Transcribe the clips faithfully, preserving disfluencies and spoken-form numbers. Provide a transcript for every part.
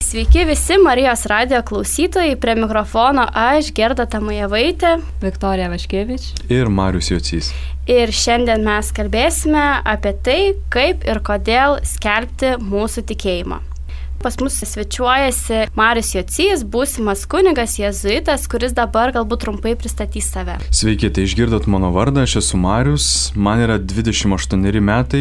Sveiki visi Marijos radijo klausytojai, prie mikrofono aš, Gerda Tamujevaitė, Viktorija Vaškevič ir Marius Jocys. Ir šiandien mes kalbėsime apie tai, kaip ir kodėl skelbti mūsų tikėjimą. Pas mus svečiuojasi Marius Jocys, būsimas kunigas jėzuitas, kuris dabar galbūt trumpai pristatys save. Sveiki, tai išgirdot mano vardą, aš esu Marius, man yra dvidešimt aštuoneri metai.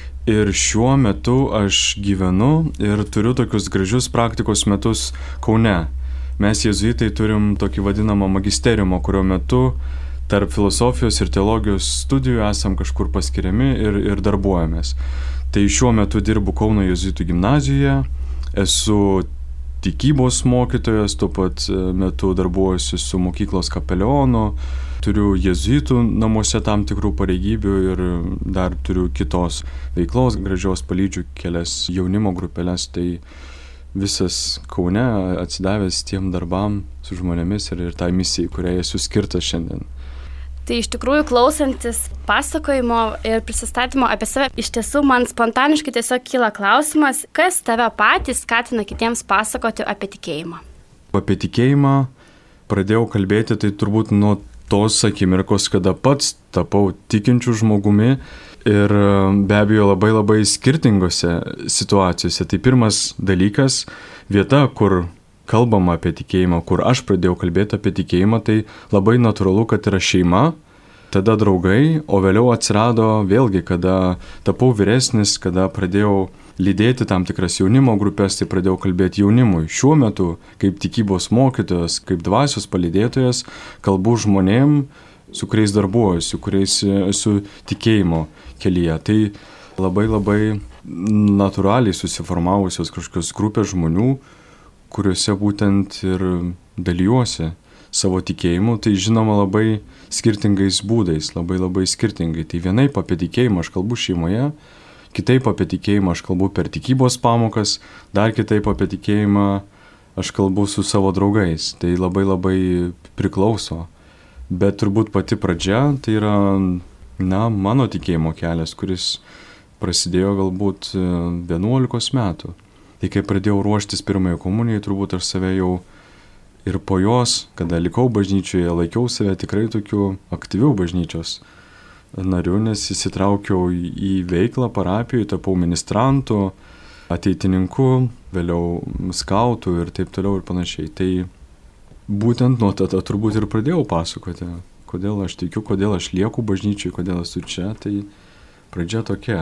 Ir šiuo metu aš gyvenu ir turiu tokius gražius praktikos metus Kaune. Mes jėzuitai turim tokį vadinamą magisteriumą, kurio metu tarp filosofijos ir teologijos studijų esam kažkur paskiriami ir, ir darbuojamės. Tai šiuo metu dirbu Kauno jėzuitų gimnazijoje, esu tikybos mokytojas, tuo pat metu darbuojuosi su mokyklos kapelionu, turiu jėzuitų namuose tam tikrų pareigybių ir dar turiu kitos veiklos, gražios palydžiu kelias jaunimo grupelės, tai visas Kaune atsidavęs tiem darbam su žmonėmis ir, ir tai misijai, kuriai esu skirtas šiandien. Tai iš tikrųjų klausantis pasakojimo ir prisistatymo apie save, iš tiesų man spontaniškai tiesiog kyla klausimas, kas tave patys skatina kitiems pasakoti apie tikėjimą? Apie tikėjimą pradėjau kalbėti tai turbūt nuo tos akimirkos, kada pats tapau tikinčiu žmogumi ir be abejo labai labai skirtingose situacijose. Tai pirmas dalykas, vieta, kur kalbama apie tikėjimą, kur aš pradėjau kalbėti apie tikėjimą, tai labai natūralu, kad yra šeima, tada draugai, o vėliau atsirado vėlgi, kada tapau vyresnis, kada pradėjau lydėti tam tikras jaunimo grupės, tai pradėjau kalbėti jaunimui. Šiuo metu, kaip tikybos mokytojas, kaip dvasios palydėtojas, kalbu žmonėm, su kuriais darbuojuosi, su kuriais esu tikėjimo kelyje. Tai labai labai natūraliai susiformavusios kažkokios grupės žmonių, kuriuose būtent ir dalyjuosi savo tikėjimu, tai žinoma labai skirtingais būdais, labai labai skirtingai. Tai vienaip apie tikėjimą aš kalbu šeimoje, kitaip apie tikėjimą aš kalbu per tikybos pamokas, dar kitaip apie tikėjimą aš kalbu su savo draugais. Tai labai labai priklauso. Bet turbūt pati pradžia tai yra, na, mano tikėjimo kelias, kuris prasidėjo galbūt vienuolikos metų. Tai kai pradėjau ruoštis pirmąją komunijai, turbūt aš save jau ir po jos, kada likau bažnyčioje, laikiau save tikrai tokiu aktyviu bažnyčios nariu, nes įsitraukiau į veiklą parapijoje, tapau ministrantu, ateitininku, vėliau skautu ir taip toliau ir panašiai. Tai būtent nuo tada turbūt ir pradėjau pasakoti, kodėl aš tikiu, kodėl aš lieku bažnyčioje, kodėl esu čia, tai pradžia tokia.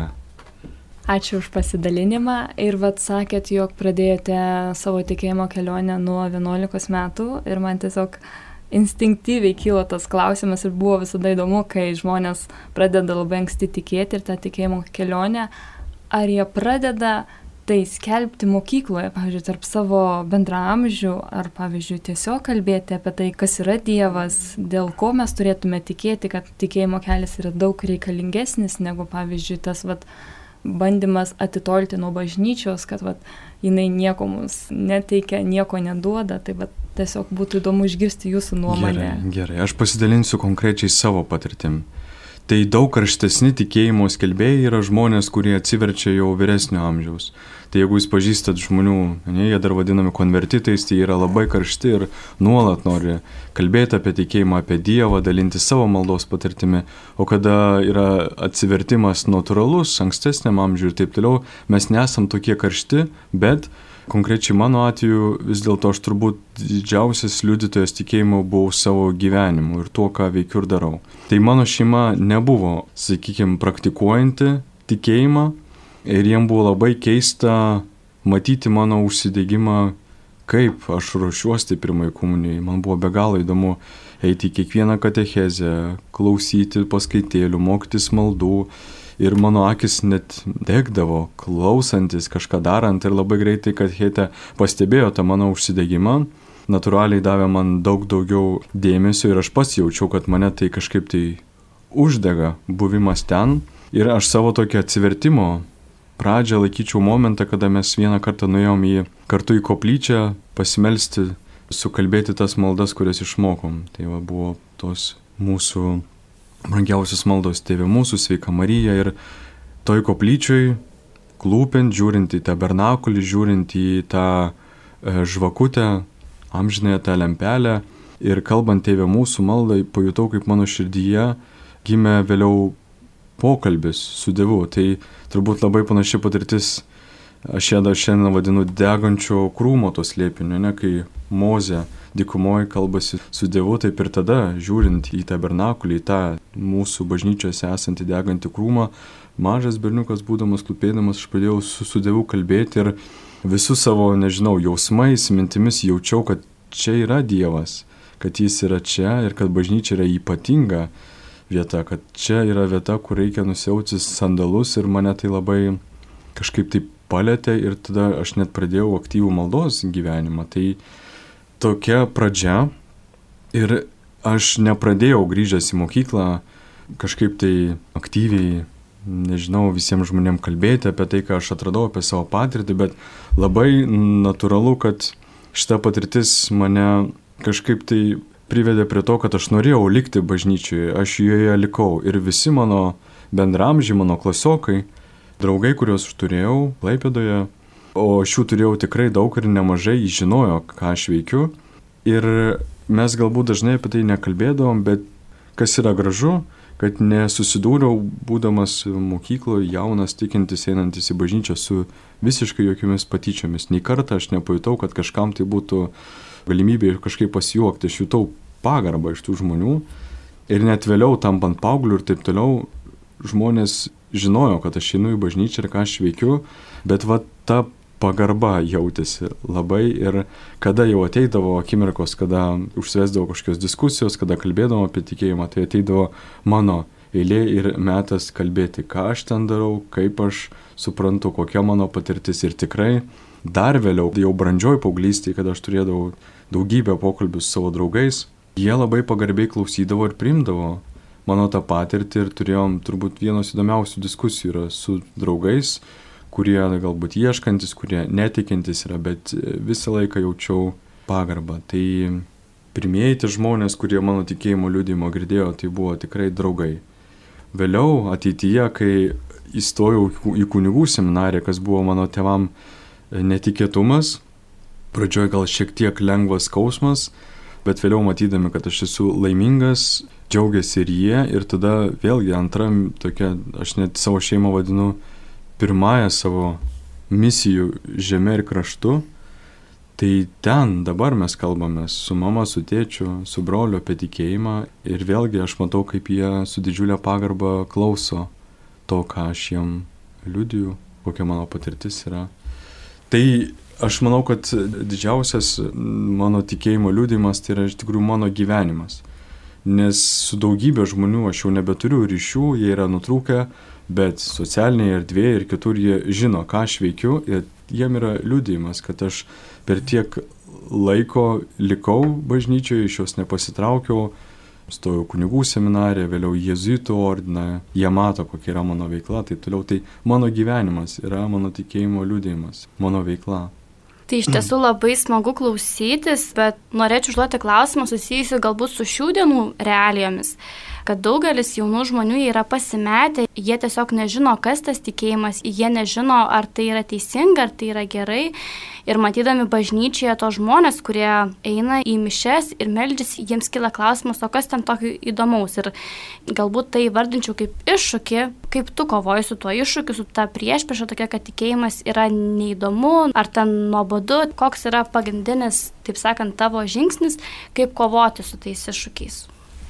Ačiū už pasidalinimą ir vat sakėt, jog pradėjote savo tikėjimo kelionę nuo vienuolikos metų ir man tiesiog instinktyviai kilo tas klausimas ir buvo visada įdomu, kai žmonės pradeda labai anksti tikėti ir tą tikėjimo kelionę, ar jie pradeda tai skelbti mokykloje, pavyzdžiui, tarp savo bendraamžių, ar, pavyzdžiui, tiesiog kalbėti apie tai, kas yra Dievas, dėl ko mes turėtume tikėti, kad tikėjimo kelias yra daug reikalingesnis negu, pavyzdžiui, tas vat, bandymas atitolti nuo bažnyčios, kad vat, jinai nieko mums neteikia, nieko neduoda, tai vat, tiesiog būtų įdomu išgirsti jūsų nuomonę. Gerai, gerai. Aš pasidalinsiu konkrečiai savo patirtim. Tai daug karštesni tikėjimo skelbėjai yra žmonės, kurie atsiverčia jau vyresnio amžiaus. Tai jeigu jūs pažįstat žmonių, ne, jie dar vadinami konvertitais, tai yra labai karšti ir nuolat nori kalbėti apie tikėjimą, apie Dievą, dalinti savo maldos patirtimi. O kada yra atsivertimas natūralus, ankstesniam amžiui ir taip toliau, mes nesam tokie karšti, bet konkrečiai mano atveju vis dėlto aš turbūt didžiausias liudytojas tikėjimo buvau savo gyvenimu ir tuo, ką veikiu ir darau. Tai mano šeima nebuvo, sakykime, praktikuojanti tikėjimą ir jiem buvo labai keista matyti mano užsidegimą, kaip aš ruošiuosi pirmai komunijai. Man buvo be galo įdomu eiti į kiekvieną katechezę, klausyti paskaitėlių, mokytis maldų. Ir mano akis net degdavo, klausantis, kažką darant ir labai greitai katechete pastebėjo tą mano užsidegimą. Natūraliai davė man daug daugiau dėmesio ir aš pats jaučiau, kad mane tai kažkaip tai uždega buvimas ten. Ir aš savo tokio atsivertimo pradžią laikyčiau momentą, kada mes vieną kartą nuėjom į kartu į koplyčią pasimelsti, sukalbėti tas maldas, kurias išmokom. Tai va, buvo tos mūsų brangiausios maldos Tėve mūsų, Sveika Marija, ir toj koplyčioj, klūpint, žiūrint į tabernakulį, žiūrint į tą žvakutę, amžinąją tą lempelę ir kalbant Tėve mūsų maldą, pajutau, kaip mano širdyje gimė vėliau pokalbis su Dievu. Tai turbūt labai panaši patirtis, aš ją dar šiandien vadinu degančio krūmo to slėpinio, ne, kai Mozė dykumoje kalbasi su Dievu, taip ir tada, žiūrint į tabernakulį, į tą mūsų bažnyčiose esantį degantį krūmą, mažas berniukas būdamas, klūpėdamas, aš pradėjau su, su Dievu kalbėti ir visų savo, nežinau, jausmais, mintimis jaučiau, kad čia yra Dievas, kad jis yra čia ir kad bažnyčia yra ypatinga vieta, kad čia yra vieta, kur reikia nusiauti sandalus ir mane tai labai kažkaip taip palėtė ir tada aš net pradėjau aktyvų maldos gyvenimą. Tai tokia pradžia ir aš nepradėjau grįžęs į mokyklą kažkaip tai aktyviai, nežinau, visiems žmonėms kalbėti apie tai, ką aš atradau, apie savo patirtį, bet labai natūralu, kad šita patirtis mane kažkaip tai privedė prie to, kad aš norėjau likti bažnyčioje, aš joje likau ir visi mano bendramžiai, mano klasiokai, draugai, kuriuos aš turėjau Klaipėdoje, o šių turėjau tikrai daug ir nemažai, žinojo, ką aš veikiu. Ir mes galbūt dažnai apie tai nekalbėdavom, bet kas yra gražu, kad nesusidūriau, būdamas mokykloje, jaunas, tikintis, einantis į bažnyčią su visiškai jokiomis patyčiomis. Nei kartą aš nepajutau, kad kažkam tai būtų galimybė kažkaip pasijuokti. Aš jutau pagarbą iš tų žmonių ir net vėliau tampant paaugliu ir taip toliau, žmonės žinojo, kad aš einu į bažnyčią ir ką aš veikiu, bet va ta pagarba jautėsi labai ir kada jau ateidavo akimirkos, kada užsivesdavo kažkokios diskusijos, kada kalbėdavo apie tikėjimą, tai ateidavo mano eilė ir metas kalbėti, ką aš ten darau, kaip aš suprantu, kokia mano patirtis ir tikrai dar vėliau, jau brandžioj paauglystėje, kada aš turėdavau daugybę pokalbių su savo draugais, jie labai pagarbiai klausydavo ir priimdavo mano tą patirtį ir turėjom turbūt vienos įdomiausių diskusijų yra su draugais, kurie galbūt ieškantis, kurie netikintis yra, bet visą laiką jaučiau pagarbą. Tai pirmieji tie žmonės, kurie mano tikėjimo liudijimo girdėjo, tai buvo tikrai draugai. Vėliau ateityje, kai įstojau į kunigų seminariją, kas buvo mano tėvam netikėtumas, pradžioje gal šiek tiek lengvas skausmas, bet vėliau matydami, kad aš esu laimingas, džiaugiasi ir jie, ir tada vėlgi antra tokia, aš net savo šeimą vadinu pirmąją savo misijų žemė ir kraštu, tai ten dabar mes kalbame su mama, su tėčiu, su broliu apie tikėjimą ir vėlgi aš matau, kaip jie su didžiulė pagarba klauso to, ką aš jiem liudiju, kokia mano patirtis yra. Tai aš manau, kad didžiausias mano tikėjimo liudijimas tai yra iš tikrųjų mano gyvenimas. Nes su daugybė žmonių aš jau nebeturiu ryšių, jie yra nutrūkę, bet socialinėje erdvėje ir kitur jie žino, ką aš veikiu ir jiem yra liudijimas, kad aš per tiek laiko likau bažnyčioje, iš jos nepasitraukiau, stojau kunigų seminariją, vėliau jėzuitų ordiną, jie mato, kokia yra mano veikla, taip toliau. Tai mano gyvenimas yra mano tikėjimo liudijimas, mano veikla. Tai iš tiesų labai smagu klausytis, bet norėčiau užduoti klausimą susijusiu galbūt su šių dienų realijomis, kad daugelis jaunų žmonių yra pasimetę, jie tiesiog nežino, kas tas tikėjimas, jie nežino, ar tai yra teisinga, ar tai yra gerai. Ir matydami bažnyčioje to žmonės, kurie eina į mišes ir meldžiasi, jiems kyla klausimas, o kas ten tokio įdomaus. Ir galbūt tai vardinčiau kaip iššūkį, kaip tu kovoji su tuo iššūkiu, su ta priešprieša tokia, kad tikėjimas yra neįdomu, ar ten nuobodu, koks yra pagrindinis, taip sakant, tavo žingsnis, kaip kovoti su tais iššūkiais.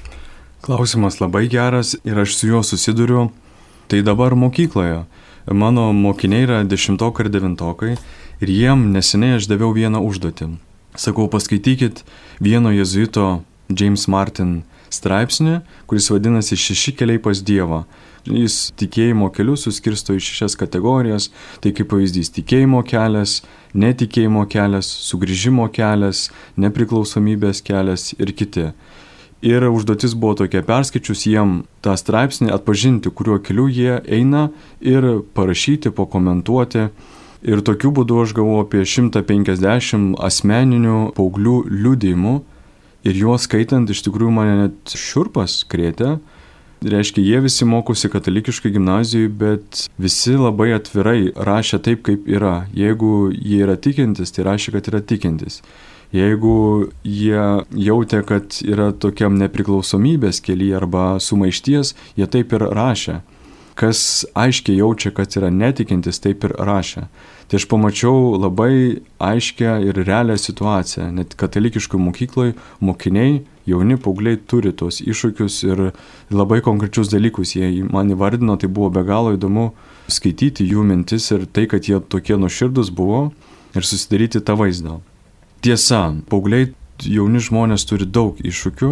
Klausimas labai geras ir aš su juo susiduriu. Tai dabar mokykloje. Mano mokiniai yra dešimtokai ir devintokai ir jiem neseniai aš daviau vieną užduotį. Sakau, paskaitykit vieno jėzuito James Martin straipsnį, kuris vadinasi Šeši keliai pas Dievą. Jis tikėjimo kelius suskirsto į šešias kategorijas, tai kaip pavyzdys tikėjimo kelias, netikėjimo kelias, sugrįžimo kelias, nepriklausomybės kelias ir kiti. Ir užduotis buvo tokia, perskaičius jiem tą straipsnį, atpažinti, kuriuo keliu jie eina ir parašyti, pakomentuoti. Ir tokiu būdu aš gavau apie šimtą penkiasdešimt asmeninių paauglių liudijimų ir juos skaitant iš tikrųjų mane net šiurpas krėtė, Reiškia, jie visi mokosi katalikiškai gimnazijoje, bet visi labai atvirai rašė taip, kaip yra. Jeigu jie yra tikintis, tai rašė, kad yra tikintis. Jeigu jie jautė, kad yra tokiam nepriklausomybės kelyje arba sumaišties, jie taip ir rašė. Kas aiškiai jaučia, kad yra netikintis, taip ir rašė. Tai aš pamačiau labai aiškę ir realią situaciją. Net katalikiškoj mokykloje mokiniai, jauni paaugliai turi tos iššūkius ir labai konkrečius dalykus. Jie man įvardino, tai buvo be galo įdomu skaityti jų mintis ir tai, kad jie tokie nuoširdus buvo ir susidaryti tą vaizdą. Tiesa, paaugliai, jauni žmonės turi daug iššūkių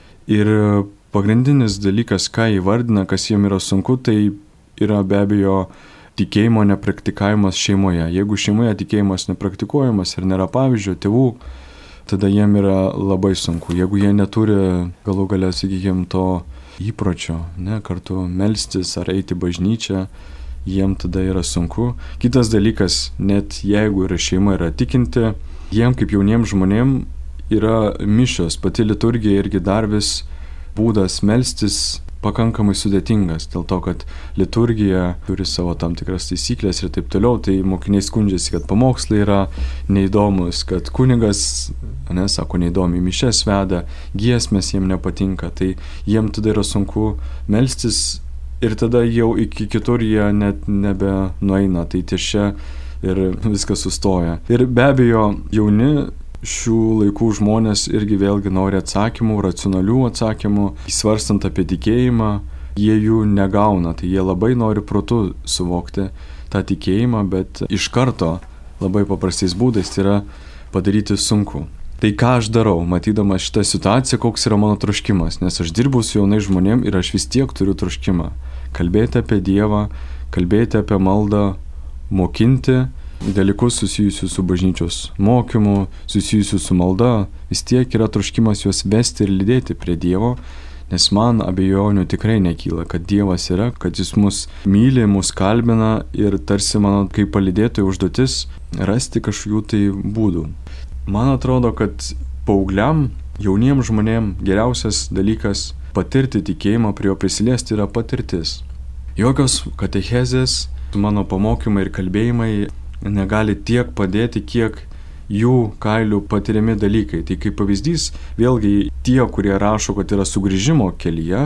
ir pagrindinis dalykas, ką įvardina, kas jiem yra sunku, tai yra be abejo tikėjimo nepraktikavimas šeimoje. Jeigu šeimoje tikėjimas nepraktikuojamas ir nėra pavyzdžio tėvų, tada jiem yra labai sunku. Jeigu jie neturi galų gale, sakykime, to įpročio, ne, kartu melstis ar eiti bažnyčią, jiem tada yra sunku. Kitas dalykas, net jeigu yra šeima yra tikinti, jiem kaip jauniems žmonėm yra mišios, pati liturgija irgi dar vis būdas melstis pakankamai sudėtingas, dėl to, kad liturgija turi savo tam tikras taisyklės ir taip toliau, tai mokiniai skundžiasi, kad pamokslai yra neįdomus, kad kunigas, ne, sako, neįdomiai mišias veda, giesmės jiem nepatinka, tai jiem tada yra sunku melstis ir tada jau iki kitur jie net nebe nueina, tai ties čia ir viskas sustoja. Ir be abejo, jauni šių laikų žmonės irgi vėlgi nori atsakymų, racionalių atsakymų, svarstant apie tikėjimą, jie jų negauna, tai jie labai nori protu suvokti tą tikėjimą, bet iš karto labai paprastais būdais tai yra padaryti sunku. Tai ką aš darau, matydamas šitą situaciją, koks yra mano troškimas, nes aš dirbu su jaunais žmonėm ir aš vis tiek turiu troškimą. Kalbėti apie Dievą, kalbėti apie maldą, mokinti dalykus susijusius su bažnyčios mokymu, susijusius su malda, vis tiek yra troškimas juos vesti ir lydėti prie Dievo, nes man abejonių tikrai nekyla, kad Dievas yra, kad Jis mus myli, mus kalbina ir tarsi mano kaip palydėtojų užduotis rasti kažkokių tai būdų. Man atrodo, kad paaugliam, jauniems žmonėm geriausias dalykas patirti tikėjimą, prie jo prisiliesti yra patirtis. Jokios katechezės, mano pamokymai ir kalbėjimai negali tiek padėti, kiek jų kailių patiriami dalykai. Tai kaip pavyzdys, vėlgi tie, kurie rašo, kad yra sugrįžimo kelyje,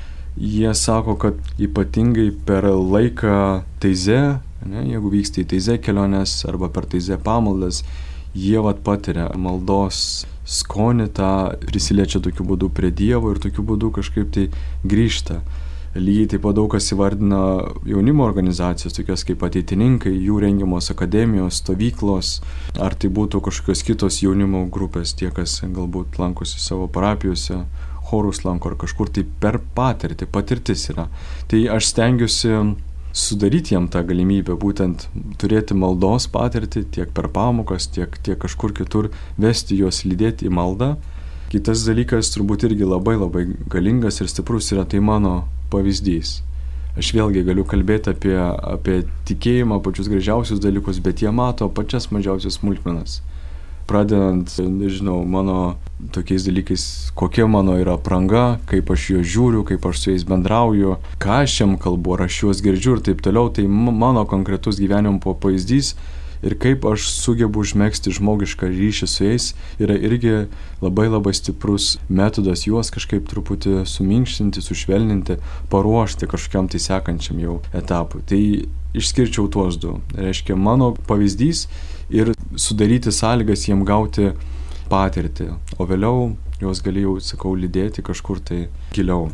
jie sako, kad ypatingai per laiką teize, ne, jeigu vyksta į teize keliones arba per teize pamaldas, jie vat patiria maldos skonį, tą prisiliečia tokiu būdu prie Dievo ir tokiu būdu kažkaip tai grįžta. Lygiai taip pat daug kas įvardina jaunimo organizacijos, tokios kaip ateitininkai, jų rengiamos akademijos, stovyklos, ar tai būtų kažkokios kitos jaunimo grupės, tie, kas galbūt lankosi savo parapijose, chorus lanko ar kažkur, tai per patirtį, patirtis yra. Tai aš stengiuosi sudaryti jam tą galimybę, būtent turėti maldos patirtį tiek per pamokas, tiek, tiek kažkur kitur, vesti juos lydėti į maldą. Kitas dalykas turbūt irgi labai labai galingas ir stiprus yra tai mano pavyzdys. Aš vėlgi galiu kalbėti apie, apie tikėjimą, pačius gražiausius dalykus, bet jie mato pačias mažiausias smulkmenas. Pradedant, nežinau, mano tokiais dalykais, kokia mano yra apranga, kaip aš juos žiūriu, kaip aš su jais bendrauju, ką aš jam kalbu, ar aš juos girdžiu ir taip toliau, tai mano konkretus gyvenimo pavyzdys ir kaip aš sugebu užmegzti žmogišką ryšį su jais yra irgi labai labai stiprus metodas juos kažkaip truputį suminkštinti, sušvelninti, paruošti kažkokiam tai sekančiam jau etapui. Tai išskirčiau tuos du. Reiškia, mano pavyzdys ir sudaryti sąlygas jiem gauti patirtį, o vėliau juos galėjau, sakau, lydėti kažkur tai giliau.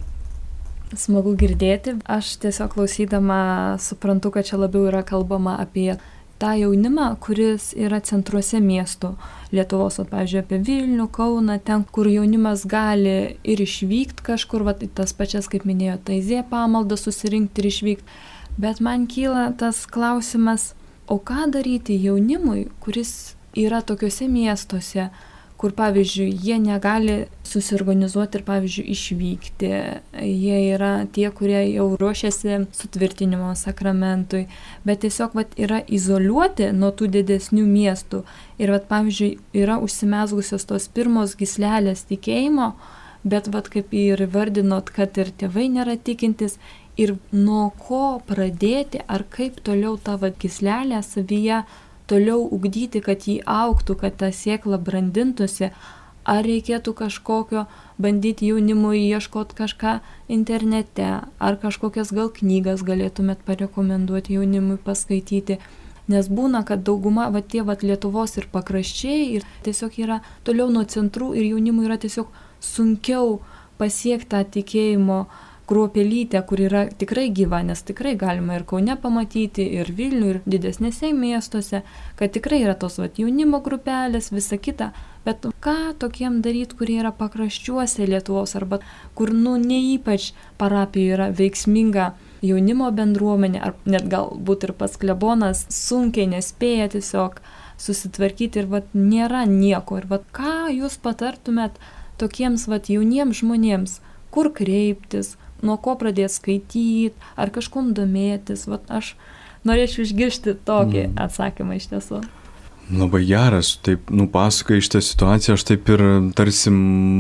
Smagu girdėti. Aš tiesiog klausydama suprantu, kad čia labiau yra kalbama apie tą jaunimą, kuris yra centruose miestų Lietuvos, o, pavyzdžiui, apie Vilnių, Kauną, ten, kur jaunimas gali ir išvykti kažkur, va, tas pačias, kaip minėjo, taizė pamaldą susirinkti ir išvykti. Bet man kyla tas klausimas, o ką daryti jaunimui, kuris yra tokiuose miestuose, kur, pavyzdžiui, jie negali susiorganizuoti ir, pavyzdžiui, išvykti. Jie yra tie, kurie jau ruošiasi sutvirtinimo sakramentui, bet tiesiog vat, yra izoliuoti nuo tų didesnių miestų. Ir, vat, pavyzdžiui, yra užsimezgusios tos pirmos gyslelės tikėjimo, bet vat kaip ir įvardinot, kad ir tėvai nėra tikintis, ir nuo ko pradėti, ar kaip toliau tą vat gyslelę savyje toliau ugdyti, kad jį augtų, kad ta sėkla brandintųsi, ar reikėtų kažkokio bandyti jaunimui ieškoti kažką internete, ar kažkokias gal knygas galėtumėt parekomenduoti jaunimui paskaityti. Nes būna, kad dauguma, va tie va Lietuvos ir pakraščiai, ir tiesiog yra toliau nuo centrų ir jaunimui yra tiesiog sunkiau pasiekti tą tikėjimo kruopelytę, kur yra tikrai gyva, nes tikrai galima ir Kaune pamatyti, ir Vilnių, ir didesnėse miestuose, kad tikrai yra tos va jaunimo grupelės, visa kita. Bet ką tokiem daryti, kurie yra pakraščiuose Lietuvos, arba kur, nu, ne ypač parapijoje yra veiksminga jaunimo bendruomenė, ar net galbūt ir pats klebonas sunkiai nespėja tiesiog susitvarkyti ir vat nėra nieko. Ir vat ką jūs patartumėt tokiems vat jauniems žmonėms, kur kreiptis, nuo ko pradėti skaityti, ar kažkom domėtis. Vat aš norėčiau išgirsti tokį mm. atsakymą iš tiesų. Labai geras, taip nupasakai šitą situaciją, aš taip ir tarsi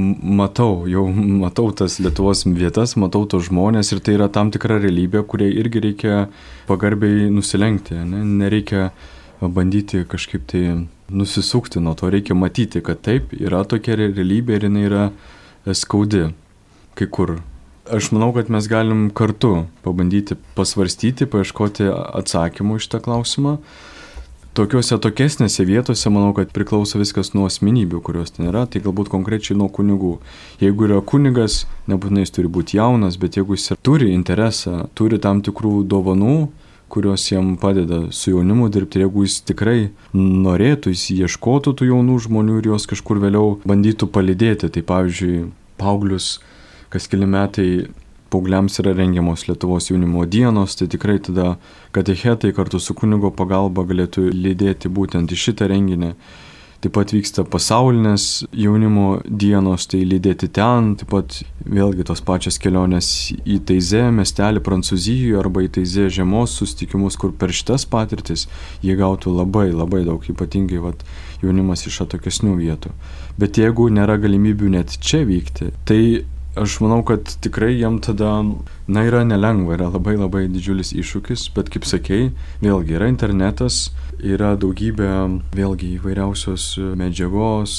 matau, jau matau tas Lietuvos vietas, matau tos žmonės ir tai yra tam tikra realybė, kuriai irgi reikia pagarbiai nusilenkti, ne? Nereikia bandyti kažkaip tai nusisukti nuo to, reikia matyti, kad taip, yra tokia realybė ir jinai yra skaudi kai kur. Aš manau, kad mes galim kartu pabandyti pasvarstyti, paieškoti atsakymų iš tą klausimą. Tokiuose tokesnėse vietose, manau, kad priklauso viskas nuo asmenybių, kurios ten yra, tai galbūt konkrečiai nuo kunigų. Jeigu yra kunigas, nebūtinai jis turi būti jaunas, bet jeigu jis turi interesą, turi tam tikrų dovanų, kurios jam padeda su jaunimu dirbti, jeigu jis tikrai norėtų, jis ieškotų tų jaunų žmonių ir juos kažkur vėliau bandytų palydėti. Tai pavyzdžiui, paauglius, kas keli metai paaugliams yra rengiamos Lietuvos jaunimo dienos, tai tikrai tada katechetai kartu su kunigo pagalba galėtų lydėti būtent į šitą renginį. Taip pat vyksta pasaulinės jaunimo dienos, tai lydėti ten, taip pat vėlgi tos pačios kelionės į Taizė miestelį Prancūzijoje arba į Taizė žiemos susitikimus, kur per šitas patirtis jie gautų labai labai daug, ypatingai vat, jaunimas iš atokesnių vietų. Bet jeigu nėra galimybių net čia vykti, tai aš manau, kad tikrai jam tada, na, yra nelengva, yra labai labai didžiulis iššūkis, bet kaip sakei, vėlgi yra internetas, yra daugybė vėlgi įvairiausios medžiagos,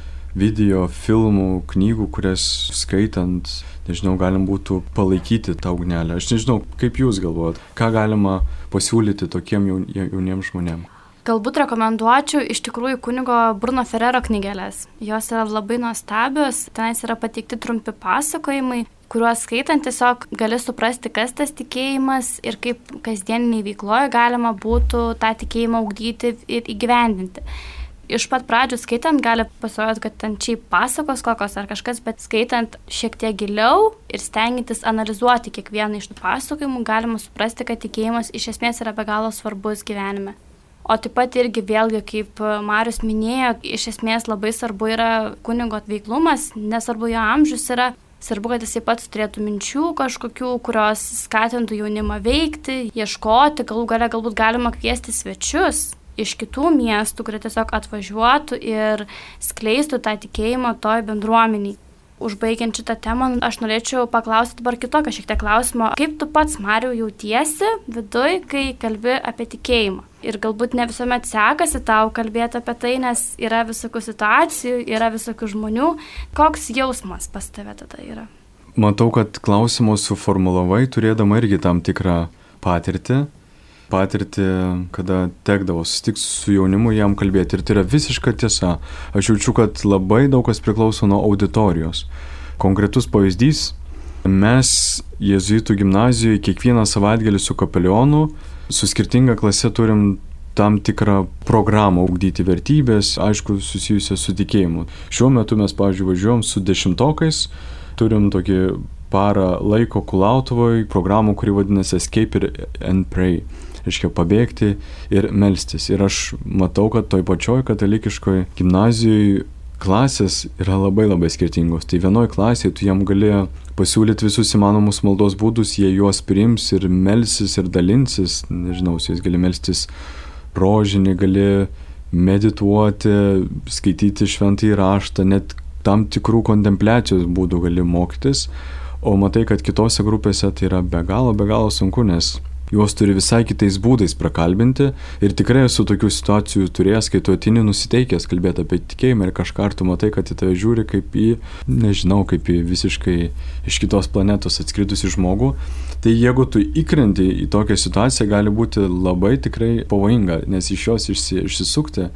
video, filmų, knygų, kurias skaitant, nežinau, galim būtų palaikyti tą ugnelę. Aš nežinau, kaip jūs galvojat, ką galima pasiūlyti tokiem jauniems žmonėms. Galbūt rekomenduočiau iš tikrųjų kunigo Bruno Ferrero knygelės. Jos yra labai nuostabios, tenais yra pateikti trumpi pasakojimai, kuriuos skaitant tiesiog gali suprasti, kas tas tikėjimas ir kaip kasdieniniai veikloje galima būtų tą tikėjimą ugdyti ir įgyvendinti. Iš pat pradžių skaitant gali pasirodyti, kad ten čia pasakos kokios ar kažkas, bet skaitant šiek tiek giliau ir stengiantis analizuoti kiekvieną iš tų pasakojimų, galima suprasti, kad tikėjimas iš esmės yra be galo svarbus gyvenime. O taip pat irgi vėlgi, kaip Marius minėjo, iš esmės labai svarbu yra kunigo veiklumas, nesvarbu jo amžius yra, svarbu, kad jisai pats turėtų minčių kažkokių, kurios skatintų jaunimą veikti, ieškoti, galų gale galbūt galima kviesti svečius iš kitų miestų, kurie tiesiog atvažiuotų ir skleistų tą tikėjimą toj bendruomeniai. Užbaigiant šitą temą, aš norėčiau paklausti dabar kitokio šiek tiek klausimo. Kaip tu pats, Mariau, jautiesi viduj, kai kalbi apie tikėjimą? Ir galbūt ne visuomet sekasi tau kalbėti apie tai, nes yra visokių situacijų, yra visokių žmonių. Koks jausmas pas tave tada yra? Matau, kad klausimus suformulavai, turėdama irgi tam tikrą patirtį. patirtį, kada tekdavo susitikti su jaunimu, jam kalbėti. Ir tai yra visiška tiesa. Aš jaučiu, kad labai daug kas priklauso nuo auditorijos. Konkretus pavyzdys, mes jėzuitų gimnazijoje kiekvieną savaitgalį su kapelionu, su skirtinga klase turim tam tikrą programą ugdyti vertybės, aišku, susijusią su tikėjimu. Šiuo metu mes, pavyzdžiui, važiuojam su dešimtokais, turim tokį parą laiko Kulautuvoje programų, kuri vadinasi Escape and Pray. Reiškia pabėgti ir melstis. Ir aš matau, kad toj pačioj katalikiškoj gimnazijoje klasės yra labai labai skirtingos. Tai vienoj klasėje tu jam gali pasiūlyti visus įmanomus maldos būdus, jie juos priims ir melsis ir dalinsis. Nežinau, su jais gali melstis rožinį, gali medituoti, skaityti šventąjį raštą, net tam tikrų kontempliacijos būdų gali mokytis, o matai, kad kitose grupėse tai yra be galo, be galo sunku, nes juos turi visai kitais būdais prakalbinti ir tikrai esu tokių situacijų turėjęs, kai tu atini nusiteikęs kalbėti apie tikėjimą ir kažką, ar tu matai, kad į tave žiūri kaip į, nežinau, kaip į visiškai iš kitos planetos atskridusi žmogų. Tai jeigu tu įkrenti į tokią situaciją, gali būti labai tikrai pavojinga, nes iš jos išsi, išsisukti,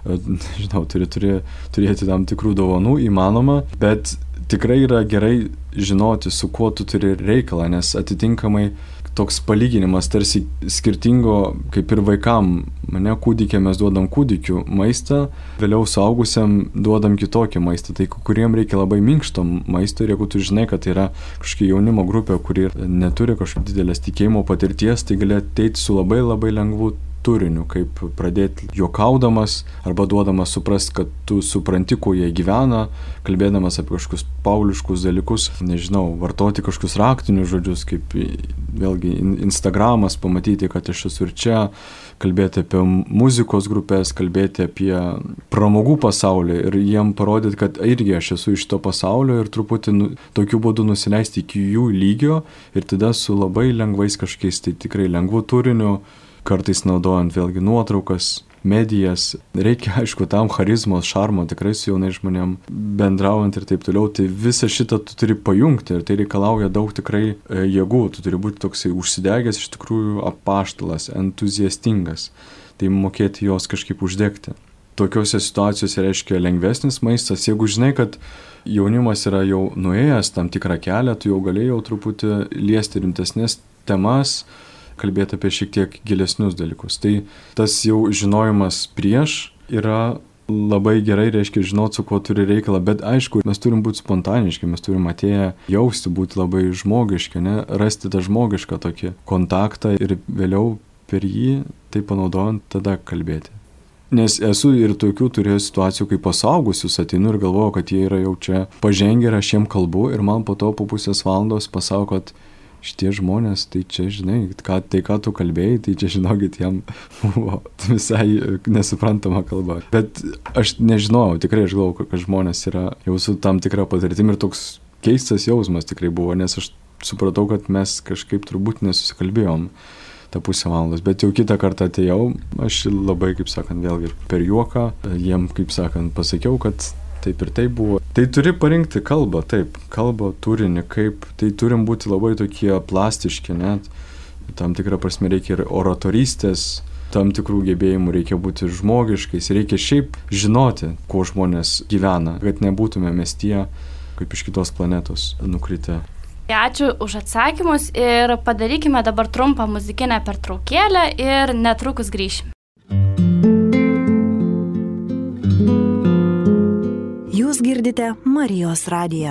žinau, turi, turi turėti tam tikrų dovanų, įmanoma, bet tikrai yra gerai žinoti, su kuo tu turi reikalą, nes atitinkamai toks palyginimas tarsi skirtingo, kaip ir vaikam, mane kūdikiam mes duodam kūdikių maistą, vėliau suaugusiam duodam kitokį maistą, tai kuriem reikia labai minkšto maisto ir jeigu tu žinai, kad tai yra kažkokia jaunimo grupė, kuri neturi kažkokios didelės tikėjimo patirties, tai gali ateiti su labai labai lengvu turiniu, kaip pradėti juokaudamas arba duodamas suprast, kad tu supranti, kuo jie gyvena, kalbėdamas apie kažkokius pauliškus dalykus, nežinau, vartoti kažkokius raktinius žodžius, kaip vėlgi Instagramas, pamatyti, kad aš esu ir čia, kalbėti apie muzikos grupės, kalbėti apie pramogų pasaulį ir jiem parodyti, kad irgi aš esu iš to pasaulio ir truputį nu, tokiu būdu nusileisti iki jų lygio ir tada su labai lengvais kažkokiais, tai tikrai lengvu turiniu, kartais naudojant vėlgi nuotraukas, medijas. Reikia, aišku, tam charizmos, šarmo, tikrai su jaunai žmonėm bendraujant ir taip toliau. Tai visą šitą tu turi pajungti ir tai reikalauja daug tikrai e, jėgų. Tu turi būti toksai užsidegęs, iš tikrųjų apaštalas, entuziastingas. Tai mokėti jos kažkaip uždegti. Tokiose situacijose reiškia lengvesnis maistas. Jeigu žinai, kad jaunimas yra jau nuėjęs tam tikrą kelią, tu jau galėjau truputį liesti rimtesnės temas, kalbėti apie šiek tiek gilesnius dalykus. Tai tas jau žinojimas prieš yra labai gerai, reiškia žinot, su kuo turi reikalą, bet aišku, mes turim būti spontaniški, mes turim atėję jausti, būti labai žmogiški, ne? Rasti tą žmogišką tokį kontaktą ir vėliau per jį, tai panaudojant, tada kalbėti. Nes esu ir tokių turėjau situacijų, kai pasaugusius ateinu ir galvoju, kad jie yra jau čia pažengę ir aš jiem kalbu ir man po to po pusės valandos pasako, kad šitie žmonės, tai čia, žinai, ką, tai ką tu kalbėjai, tai čia, žinokit, jam buvo visai nesuprantama kalba. Bet aš nežinojau, tikrai aš galvoju, kad žmonės yra jau su tam tikra patirtim ir toks keistas jausmas tikrai buvo, nes aš supratau, kad mes kažkaip turbūt nesusikalbėjom tą pusę valandos. Bet jau kitą kartą atėjau, aš labai, kaip sakant, vėlgi per juoką, jiem, kaip sakant, pasakiau, kad taip ir taip buvo. Tai turi parinkti kalbą, taip, kalbą, turinį, kaip, tai turim būti labai tokie plastiški, net, tam tikrą prasme reikia ir oratorystės, tam tikrų gebėjimų, reikia būti žmogiškais, reikia šiaip žinoti, kuo žmonės gyvena, kad nebūtume mes tie, kaip iš kitos planetos nukritę. Ačiū už atsakymus ir padarykime dabar trumpą muzikinę pertraukėlę ir netrukus grįšim. Jūs girdite Marijos radiją.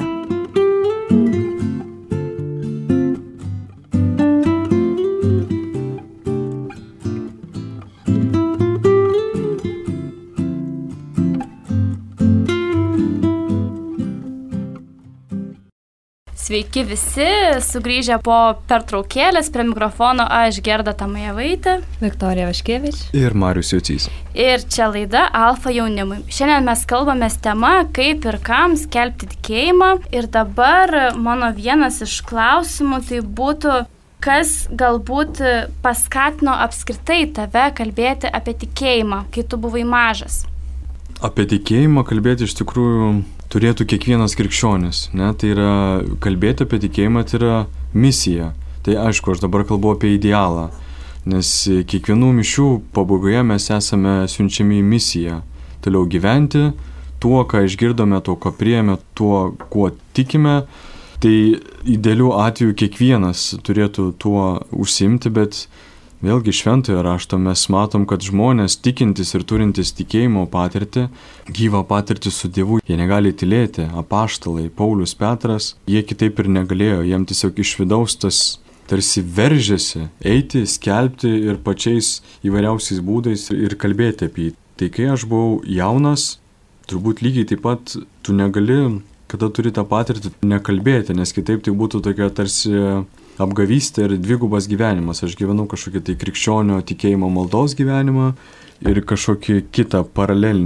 Sveiki visi, sugrįžę po pertraukėlės, prie mikrofono aš Gerda Tamajevaitė, Viktorija Vaškevič ir Marius Jocys. Ir čia laida Alfa jaunimui. Šiandien mes kalbamės tema, kaip ir kam skelbti tikėjimą. Ir dabar mano vienas iš klausimų tai būtų, kas galbūt paskatino apskritai tave kalbėti apie tikėjimą, kai tu buvai mažas? Apie tikėjimą kalbėti iš tikrųjų turėtų kiekvienas krikščionis, ne? Tai yra, kalbėti apie tikėjimą tai yra misija. Tai aišku, aš dabar kalbu apie idealą, nes kiekvienų mišių pabaigoje mes esame siunčiami į misiją. Toliau gyventi tuo, ką išgirdome, tuo, ką priėmė, tuo, kuo tikime. Tai idealiu atveju kiekvienas turėtų tuo užsiimti, bet vėlgi šventojo rašto mes matom, kad žmonės tikintis ir turintis tikėjimo patirtį, gyvą patirtį su Dievu, jie negali tylėti. Apaštalai, Paulius, Petras, jie kitaip ir negalėjo, jiem tiesiog iš vidaus tas tarsi veržėsi eiti, skelbti ir pačiais įvairiausiais būdais ir kalbėti apie jį. Tai kai aš buvau jaunas, turbūt lygiai taip pat tu negali, kada turi tą patirtį, nekalbėti, nes kitaip tai būtų tokia tarsi apgavystė ir dvigubas gyvenimas. Aš gyvenau kažkokį tai krikščionio tikėjimo maldos gyvenimą ir kažkokį kitą paralelinį.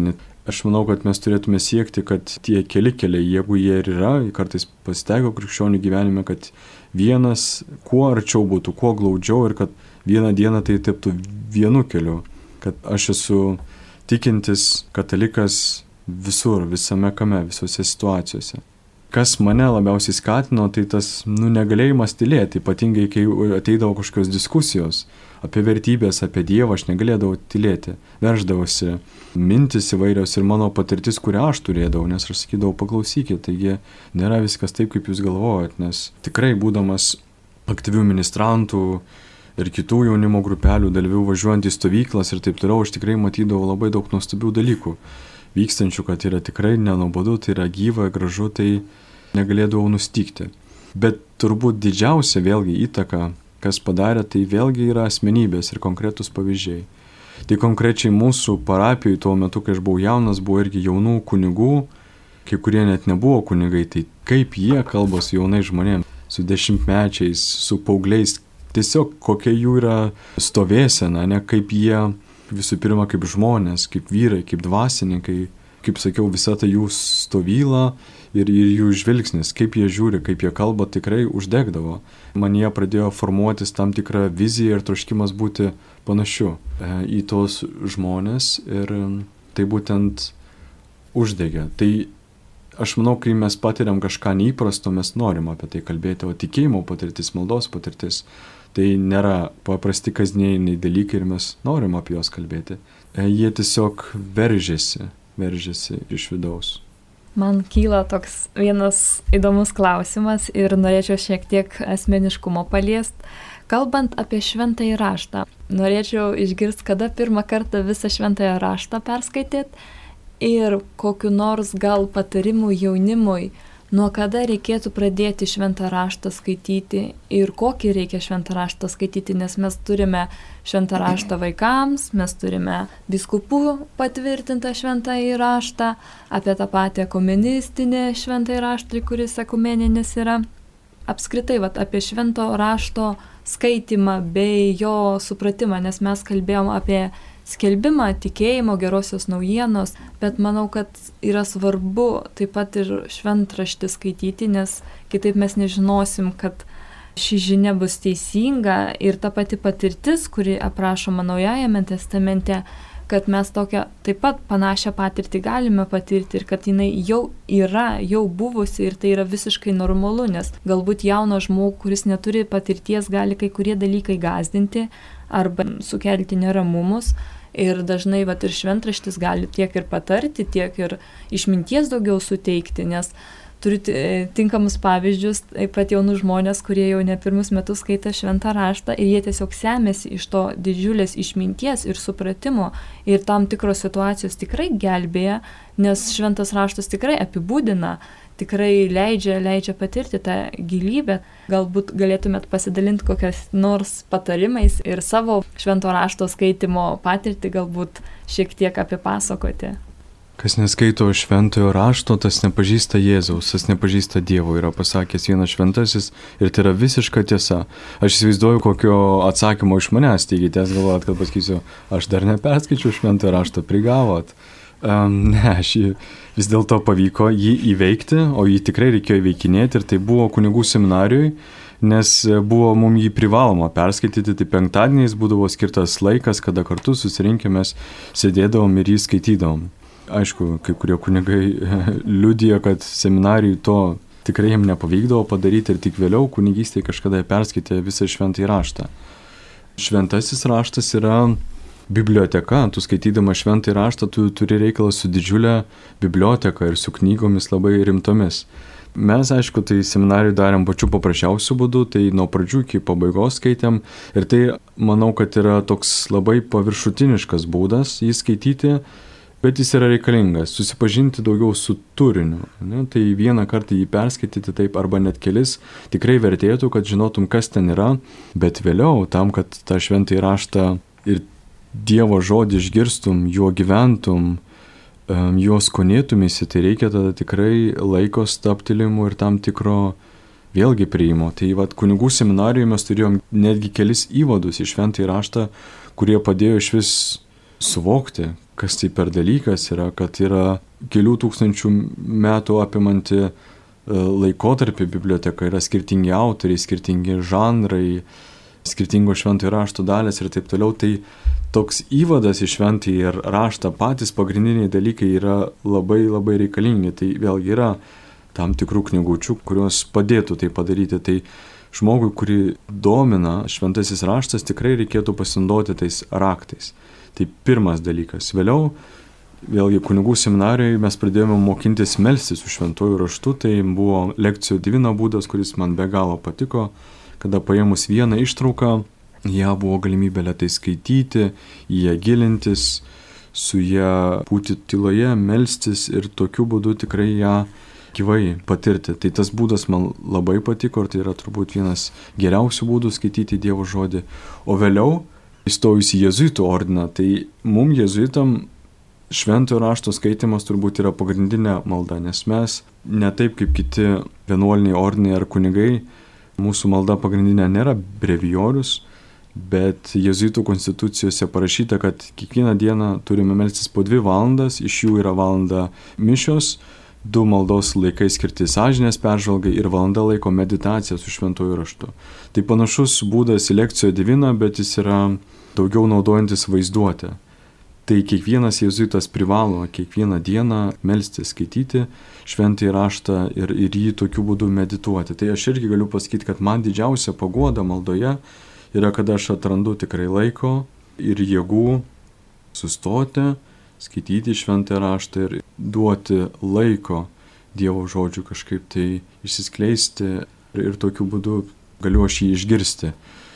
Aš manau, kad mes turėtume siekti, kad tie keli keliai, jeigu jie ir yra, kartais pasitaiko krikščionių gyvenime, kad vienas kuo arčiau būtų, kuo glaudžiau ir kad vieną dieną tai taptų vienu keliu. Kad aš esu tikintis katalikas visur, visame kame, visose situacijose. Kas mane labiausiai skatino, tai tas nu, negalėjimas tylėti, ypatingai kai ateidavo kažkokios diskusijos apie vertybės, apie Dievą, aš negalėdavau tylėti. Verždavosi mintis įvairios ir mano patirtis, kurią aš turėdavau, nes aš sakydavau, paklausykit, taigi nėra viskas taip, kaip jūs galvojat, nes tikrai būdamas aktyvių ministrantų ir kitų jaunimo grupelių dalyvių važiuojant į stovyklas ir taip toliau, aš tikrai matydavau labai daug nuostabių dalykų vykstančių, kad yra tikrai nenuobodu, tai yra gyva, gražu, tai negalėdavau nustygti. Bet turbūt didžiausia vėlgi įtaka, kas padarė, tai vėlgi yra asmenybės ir konkretus pavyzdžiai. Tai konkrečiai mūsų parapijai tuo metu, kai aš buvau jaunas, buvo irgi jaunų kunigų, kai kurie net nebuvo kunigai, tai kaip jie kalba su jaunais žmonėms, su dešimtmečiais, su paaugliais, tiesiog kokia jų yra stovėsena, ne kaip jie visų pirma kaip žmonės, kaip vyrai, kaip dvasininkai, kaip sakiau, visa ta jų stovyla ir, ir jų žvilgsnis, kaip jie žiūri, kaip jie kalba, tikrai uždegdavo. Man jie pradėjo formuotis tam tikrą viziją ir troškimas būti panašiu e, į tos žmonės ir tai būtent uždegė. Tai aš manau, kai mes patiriam kažką neįprasto, mes norim apie tai kalbėti, o tikėjimo patirtis, maldos patirtis, tai nėra paprasti kasdieniai dalykai ir mes norim apie juos kalbėti. E, jie tiesiog veržiasi, veržiasi iš vidaus. Man kyla toks vienas įdomus klausimas ir norėčiau šiek tiek asmeniškumo paliest. Kalbant apie šventąjį raštą, norėčiau išgirsti, kada pirmą kartą visą šventąją raštą perskaitėt ir kokiu nors gal patarimų jaunimui, nuo kada reikėtų pradėti šventą raštą skaityti ir kokį reikia šventą raštą skaityti, nes mes turime šventą raštą vaikams, mes turime vyskupų patvirtintą šventąjį raštą, apie tą patį ekumenistinį šventąjį raštą, kuris ekumeninis yra. Apskritai, vat, apie švento rašto skaitimą bei jo supratimą, nes mes kalbėjom apie skelbimą, tikėjimo, gerosios naujienos, bet manau, kad yra svarbu taip pat ir šventraštį skaityti, nes kitaip mes nežinosim, kad ši žinia bus teisinga ir ta pati patirtis, kuri aprašoma Naujajame testamente, kad mes tokią taip pat panašią patirtį galime patirti ir kad jinai jau yra, jau buvusi ir tai yra visiškai normalu, nes galbūt jauno žmogų, kuris neturi patirties, gali kai kurie dalykai gąsdinti arba sukelti neramumus. Ir dažnai vat, ir šventraštis gali tiek ir patarti, tiek ir išminties daugiau suteikti, nes turiu tinkamus pavyzdžius, taip pat jaunų žmonės, kurie jau ne pirmus metus skaita šventą raštą ir jie tiesiog semėsi iš to didžiulės išminties ir supratimo ir tam tikros situacijos tikrai gelbėja, nes šventas raštas tikrai apibūdina, tikrai leidžia, leidžia patirti tą gilybę. Galbūt galėtumėt pasidalinti kokias nors patarimais ir savo švento rašto skaitimo patirtį galbūt šiek tiek apipasakoti. Kas neskaito šventojo rašto, tas nepažįsta Jėzaus, tas nepažįsta Dievo, yra pasakęs vienas šventasis ir tai yra visiška tiesa. Aš įsivaizduoju, kokio atsakymo iš manęs tikitės, galvojat, kad pasakysiu, aš dar neperskaičiau šventojo rašto, prigavot. Um, ne, aš jį vis dėlto pavyko jį įveikti, o jį tikrai reikėjo įveikinėti ir tai buvo kunigų seminarijoj, nes buvo mums jį privaloma perskaityti, tai penktadieniais būdavo skirtas laikas, kada kartu susirinkėmės, sėdėdavom ir jį skaitydavom. Aišku, kai kurie kunigai liudija, kad seminarijai to tikrai jiems nepavykdavo padaryti ir tik vėliau kunigystėje kažkada perskaitė visą šventąjį raštą. Šventasis raštas yra biblioteka, tu skaitydama šventąjį raštą, tu turi reikalą su didžiulė biblioteka ir su knygomis labai rimtomis. Mes, aišku, tai seminarijų darėm pačiu paprasčiausiu būdu, tai nuo pradžių iki pabaigos skaitėm ir tai, manau, kad yra toks labai paviršutiniškas būdas jį skaityti, bet jis yra reikalingas, susipažinti daugiau su turiniu. Ne? Tai vieną kartą jį perskaityti taip arba net kelis tikrai vertėtų, kad žinotum, kas ten yra, bet vėliau tam, kad tą šventąjį raštą ir Dievo žodį išgirstum, juo gyventum, juo skonėtumėsi, tai reikia tada tikrai laiko stabtelimų ir tam tikro vėlgi priėjimo. Tai vat, kunigų seminarijoje mes turėjom netgi kelis įvadus į šventąjį raštą, kurie padėjo iš vis suvokti, kas tai per dalykas yra, kad yra kelių tūkstančių metų apimanti laikotarpį biblioteka, yra skirtingi autoriai, skirtingi žanrai, skirtingos šventojo rašto dalys ir taip toliau. Tai toks įvadas į šventąjį raštą, patys pagrindiniai dalykai yra labai labai reikalingi. Tai vėlgi yra tam tikrų knygučių, kurios padėtų tai padaryti. Tai žmogui, kurį domina šventasis raštas, tikrai reikėtų pasinaudoti tais raktais. Tai pirmas dalykas. Vėliau, vėlgi kunigų seminarijoje mes pradėjome mokintis melstis su šventuoju raštu. Tai buvo lekcijų divina būdas, kuris man be galo patiko, kada paėmus vieną ištrauką, ją buvo galimybė lėtai skaityti, į ją gilintis, su ją būti tyloje, melstis ir tokiu būdu tikrai ją gyvai patirti. Tai tas būdas man labai patiko ir tai yra turbūt vienas geriausių būdų skaityti Dievo žodį. O vėliau, įstojus į jėzuitų ordiną, tai mum jėzuitam šventojo rašto skaitimas turbūt yra pagrindinė malda, nes mes ne taip kaip kiti vienuoliniai ordinai ar kunigai, mūsų malda pagrindinė nėra brevijorius, bet jėzuitų konstitucijose parašyta, kad kiekvieną dieną turime melstis po dvi valandas, iš jų yra valanda mišios, du maldos laikai skirti sąžinės peržvalgai ir valanda laiko meditacija su šventuoju raštu. Tai panašus būdas į lekcijo divina, bet jis yra daugiau naudojantis vaizduotę. Tai kiekvienas jėzuitas privalo kiekvieną dieną melstis, skaityti šventąjį raštą ir, ir jį tokiu būdu medituoti. Tai aš irgi galiu pasakyti, kad man didžiausia paguoda maldoje yra, kada aš atrandu tikrai laiko ir jėgų sustoti, skaityti šventąjį raštą ir duoti laiko Dievo žodžių kažkaip tai išsiskleisti ir, ir tokiu būdu galiu aš jį išgirsti.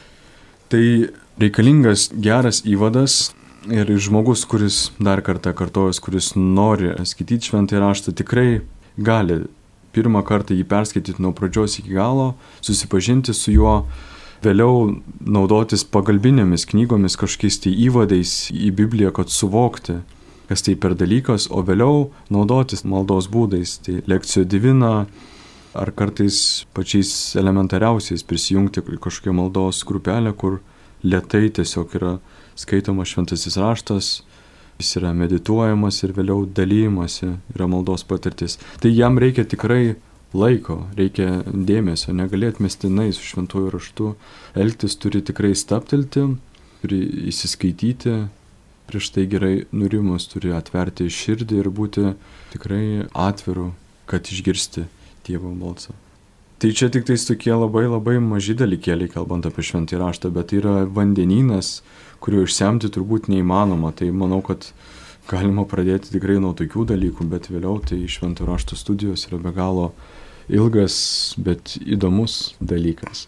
Tai reikalingas geras įvadas. Ir žmogus, kuris dar kartą kartojus, kuris nori skaityti šventąjį raštą, tikrai gali pirmą kartą jį perskaityti nuo pradžios iki galo, susipažinti su juo, vėliau naudotis pagalbinėmis knygomis, kažkokiais tai įvadais į Bibliją, kad suvokti, kas tai per dalykas, o vėliau naudotis maldos būdais, tai lekcijo divina, ar kartais pačiais elementariausiais prisijungti kažkokią maldos grupelę, kur lėtai tiesiog yra skaitomas šventasis raštas, jis yra medituojamas ir vėliau dalymasi yra maldos patirtis. Tai jam reikia tikrai laiko, reikia dėmesio, negali atmestinai su šventuoju raštu elgtis, turi tikrai staptelti, turi įsiskaityti, prieš tai gerai nurimus, turi atverti širdį ir būti tikrai atviru, kad išgirsti Dievo balsą. Tai čia tik tais tokie labai labai maži dalykėliai, kalbant apie šventąjį raštą, bet tai yra vandenynas, kurio išsemti turbūt neįmanoma. Tai manau, kad galima pradėti tikrai nuo tokių dalykų, bet vėliau tai šventojo rašto studijos yra be galo ilgas, bet įdomus dalykas.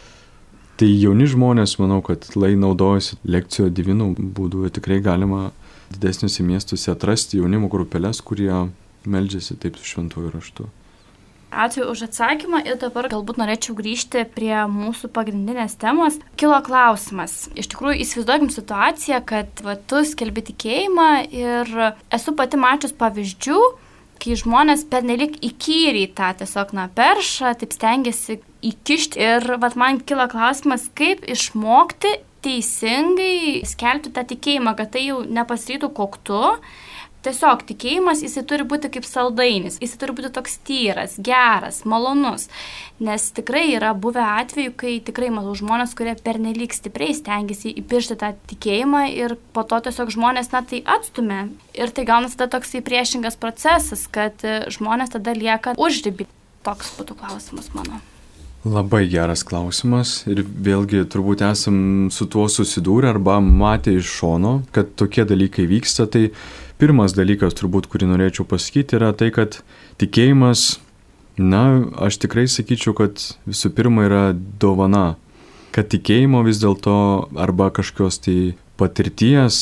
Tai jauni žmonės, manau, kad lai naudojasi lekcijo divinų būdų, tikrai galima didesniuose miestuose atrasti jaunimo grupelės, kurie meldžiasi taip su šventuoju raštu. Ačiū už atsakymą ir dabar galbūt norėčiau grįžti prie mūsų pagrindinės temos. Kilo klausimas. Iš tikrųjų, įsivaizduokim situaciją, kad va, tu skelbi tikėjimą ir esu pati mačius pavyzdžių, kai žmonės pernelyg įkyriai tą tiesiog na peršą, taip stengiasi įkišti. Ir va, man kilo klausimas, kaip išmokti teisingai skelbti tą tikėjimą, kad tai jau nepasirytų koktu. Tiesiog tikėjimas, jisai turi būti kaip saldainis, jisai turi būti toks tyras, geras, malonus, nes tikrai yra buvę atvejų, kai tikrai matau žmonės, kurie pernelyg stipriai stengiasi įpiršti tą tikėjimą ir po to tiesiog žmonės na tai atstumia. Ir tai gaunasi tada toksai priešingas procesas, kad žmonės tada lieka užriby. Toks būtų klausimas mano. Labai geras klausimas ir vėlgi turbūt esam su tuo susidūrę arba matę iš šono, kad tokie dalykai vyksta. Tai pirmas dalykas turbūt, kurį norėčiau pasakyti, yra tai, kad tikėjimas, na, aš tikrai sakyčiau, kad visų pirma yra dovana, kad tikėjimo vis dėlto arba kažkokios tai patirties,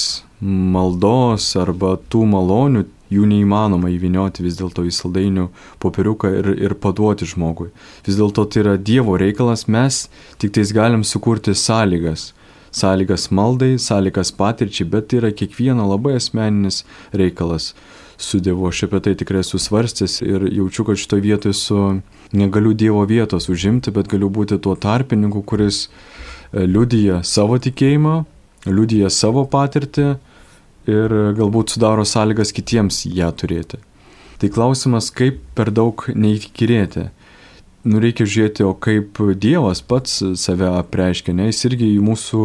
maldos arba tų malonių, jų neįmanoma įvynioti vis dėlto į saldainių popieriuką ir, ir paduoti žmogui. Vis dėlto tai yra Dievo reikalas, mes tik tais galim sukurti sąlygas. Sąlygas maldai, sąlygas patirčiai, bet tai yra kiekvieno labai asmeninis reikalas su Dievu. Aš apie tai tikrai susvarstęs ir jaučiu, kad šitoje vietoje su negaliu Dievo vietos užimti, bet galiu būti tuo tarpininku, kuris liudija savo tikėjimą, liudija savo patirtį ir galbūt sudaro sąlygas kitiems ją turėti. Tai klausimas, kaip per daug neįtikyrėti. Nu, reikia žiūrėti, o kaip Dievas pats save apreiškia, ne? Jis irgi į mūsų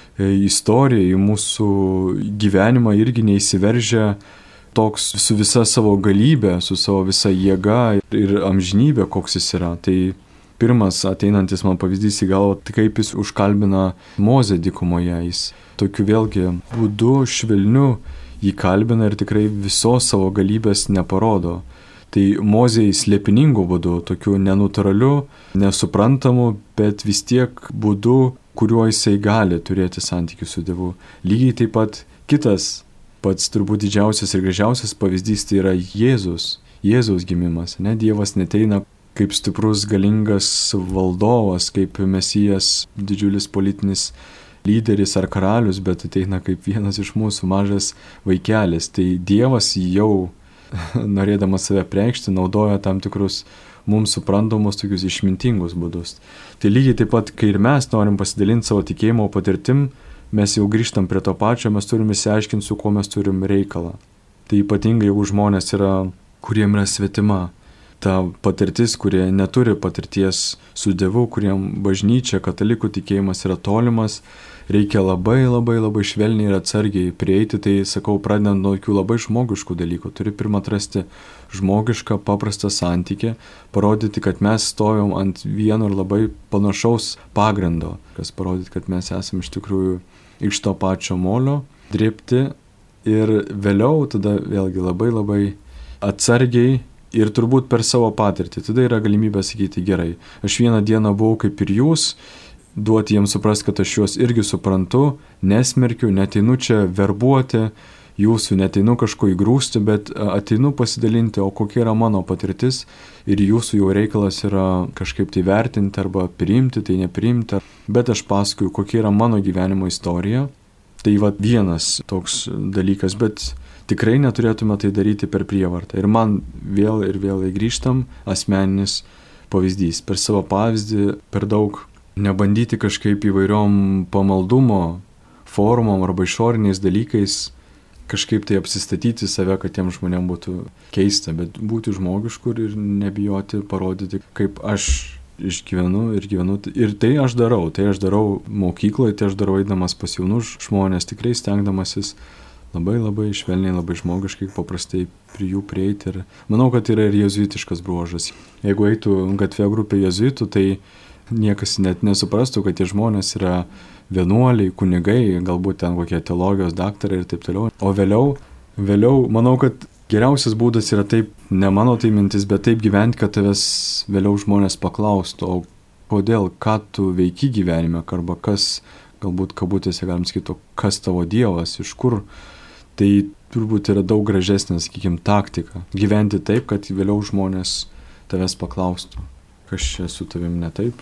istoriją, į mūsų gyvenimą irgi neįsiveržia toks su visa savo galybė, su savo visa jėga ir amžinybė, koks jis yra. Tai pirmas ateinantis man pavyzdys į galvą, tai kaip jis užkalbina Mozę dykumoje. Jis tokiu vėlgi būdu švelniu jį kalbina ir tikrai visos savo galybės neparodo. Tai Mozei slėpiningų būdų, tokiu nenatūraliu, nesuprantamu, bet vis tiek būdu, kuriuo jisai gali turėti santykių su Dievu. Lygiai taip pat kitas, pats turbūt didžiausias ir gražiausias pavyzdys tai yra Jėzus, Jėzaus gimimas. Ne? Dievas neteina kaip stiprus, galingas valdovas, kaip mesijas, didžiulis politinis lyderis ar karalius, bet ateina kaip vienas iš mūsų mažas vaikelis. Tai Dievas jau norėdamas save preikšti, naudoja tam tikrus mums suprantamus tokius išmintingus būdus. Tai lygiai taip pat, kai ir mes norim pasidalinti savo tikėjimo patirtim, mes jau grįžtam prie to pačio, mes turime išsiaiškinti, su kuo mes turim reikalą. Tai ypatingai, jeigu žmonės yra, kuriem yra svetima ta patirtis, kurie neturi patirties su Dievu, kuriem bažnyčia, katalikų tikėjimas yra tolimas, reikia labai labai labai švelniai ir atsargiai prieiti, tai sakau, pradedant nuo tokių labai žmogiškų dalykų. Turi pirmą atrasti žmogišką, paprastą santykį, parodyti, kad mes stovim ant vieno ir labai panašaus pagrindo, kas parodyti, kad mes esame iš tikrųjų iš to pačio molio, drėbti ir vėliau tada vėlgi labai labai atsargiai ir turbūt per savo patirtį. Tada yra galimybė sakyti, gerai, aš vieną dieną buvau kaip ir jūs, duoti jiems suprast, kad aš juos irgi suprantu, nesmerkiu, neteinu čia verbuoti jūsų, neteinu kažko įgrūsti, bet ateinu pasidalinti, o kokia yra mano patirtis ir jūsų jau reikalas yra kažkaip tai vertinti arba priimti, tai nepriimti, bet aš pasakoju, kokia yra mano gyvenimo istorija. Tai va vienas toks dalykas, bet tikrai neturėtume tai daryti per prievartą. Ir man vėl ir vėl grįžtam asmeninis pavyzdys. Per savo pavyzdį, per daug nebandyti kažkaip įvairiom pamaldumo formom arba išoriniais dalykais kažkaip tai apsistatyti save, kad tiem žmonėm būtų keista, bet būti žmogišku ir nebijoti parodyti, kaip aš išgyvenu ir gyvenu. Ir tai aš darau, tai aš darau mokykloje, tai aš darau eidamas pas jaunus žmonės, tikrai stengdamasis labai labai švelniai, labai žmogiškai, paprastai prie jų prieiti. Ir manau, kad tai yra ir jezuitiškas bruožas. Jeigu eitų gatvė grupė jezuitų, tai niekas net nesuprastų, kad tie žmonės yra vienuoliai, kunigai, galbūt ten kokie teologijos daktarai ir taip toliau. O vėliau, vėliau, manau, kad geriausias būdas yra taip, ne mano tai mintis, bet taip gyventi, kad tavęs vėliau žmonės paklaustų, o kodėl, ką tu veiki gyvenime, arba kas, galbūt kabutėse galim sakyti, kas tavo Dievas, iš kur. Tai turbūt yra daug gražesnė, sakykime, taktika. Gyventi taip, kad vėliau žmonės tavęs paklaustų, kas čia su tavim ne taip.